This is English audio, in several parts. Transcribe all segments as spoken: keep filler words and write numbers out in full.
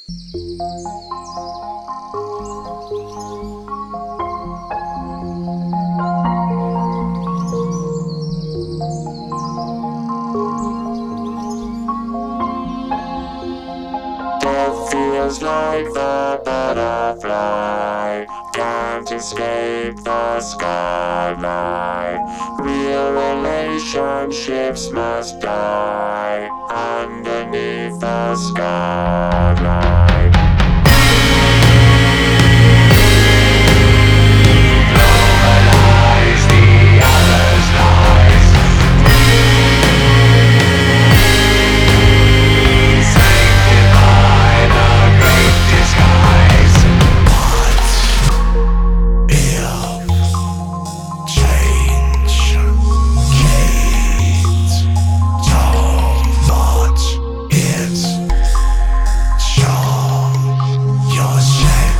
Death feels like the butterfly, can't escape the skyline. Real relationships must die underneath the skyline. Globalize the other's lies. Sanctify the great disguise. What if change can't so much it show your shame?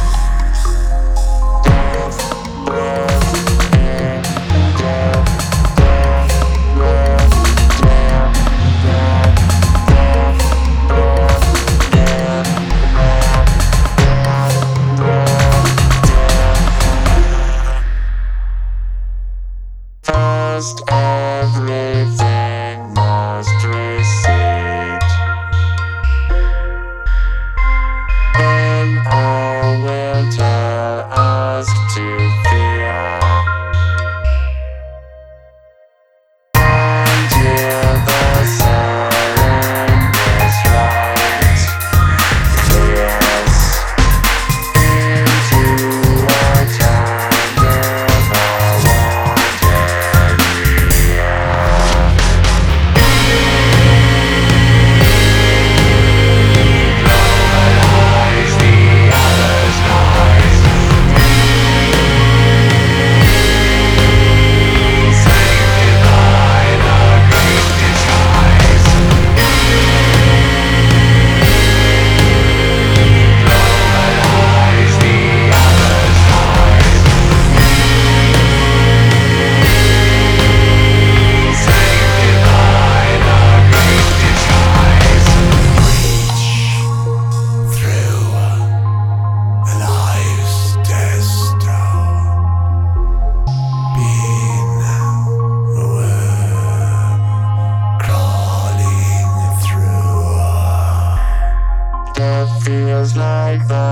First, everything must recede, then all will tell us to fear, until the surrender's right tears into a time never wanted here. Globalize the other's lies. Sanctify the great disguise. Globalize the other's lies. Sanctify the great disguise. Reach through life's desktop, being a worm crawling through. Death feels like the